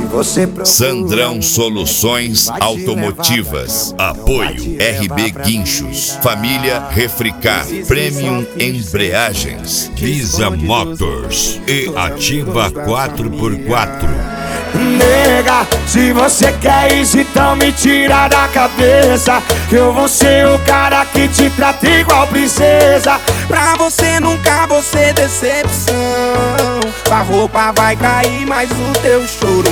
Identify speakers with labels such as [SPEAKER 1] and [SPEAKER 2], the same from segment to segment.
[SPEAKER 1] você procura.
[SPEAKER 2] Sandrão Soluções Automotivas. Apoio RB Guinchos. Família Refricar. Premium Embreagens. Visa Motors. E Ativa 4x4.
[SPEAKER 1] Nega, se você quer isso, então me tira da cabeça que eu vou ser o cara que te trata igual princesa.
[SPEAKER 3] Pra você nunca vou ser decepção. A roupa vai cair, mas o teu choro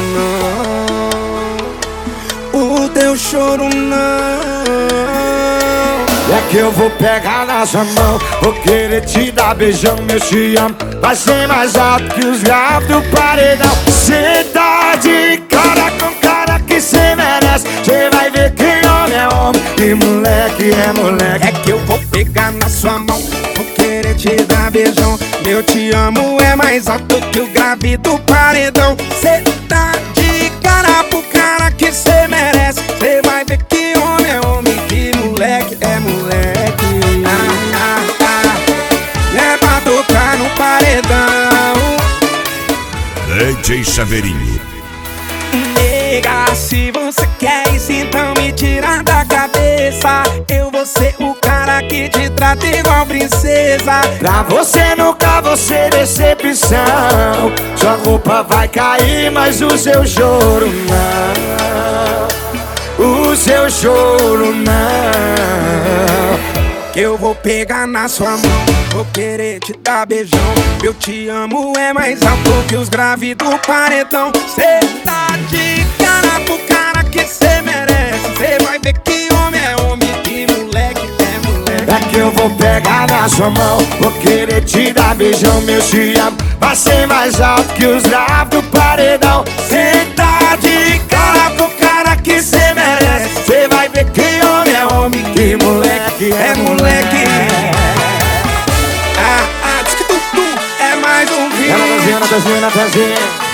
[SPEAKER 3] não. O teu choro não.
[SPEAKER 1] É que eu vou pegar na sua mão, vou querer te dar beijão, meu te amo. Vai ser mais alto que os graves do paredão. Cê tá de cara com cara que cê merece. Cê vai ver que homem é homem e moleque é moleque.
[SPEAKER 3] É que eu vou pegar na sua mão, vou querer te dar beijão. Meu te amo é mais alto que o grave do paredão. Cê tá de cara pro cara que cê merece. Cê vai ver que homem é homem, que moleque é moleque. É pra tocar no paredão.
[SPEAKER 2] DJ Chaveirinho.
[SPEAKER 3] Nega, se você quer isso, então me tira da cabeça. Eu vou ser o cara que te trata igual princesa.
[SPEAKER 1] Pra você nunca vou ser decepção. Sua roupa vai cair, mas o seu choro não. O seu choro não.
[SPEAKER 3] Que eu vou pegar na sua mão, vou querer te dar beijão. Eu te amo é mais alto que os graves do paredão. Cê tá de cara pro cara que cê merece. Cê vai ver que homem é homem, que moleque é moleque.
[SPEAKER 1] É que eu vou pegar na sua mão, vou querer te dar beijão, meu te amo. Vai ser mais alto que os graves do paredão. Cê tá de cara pro cara que cê merece. Cê vai ver que homem é homem, que moleque é moleque.
[SPEAKER 3] Diz que tu é mais um vídeo.
[SPEAKER 1] Ela tá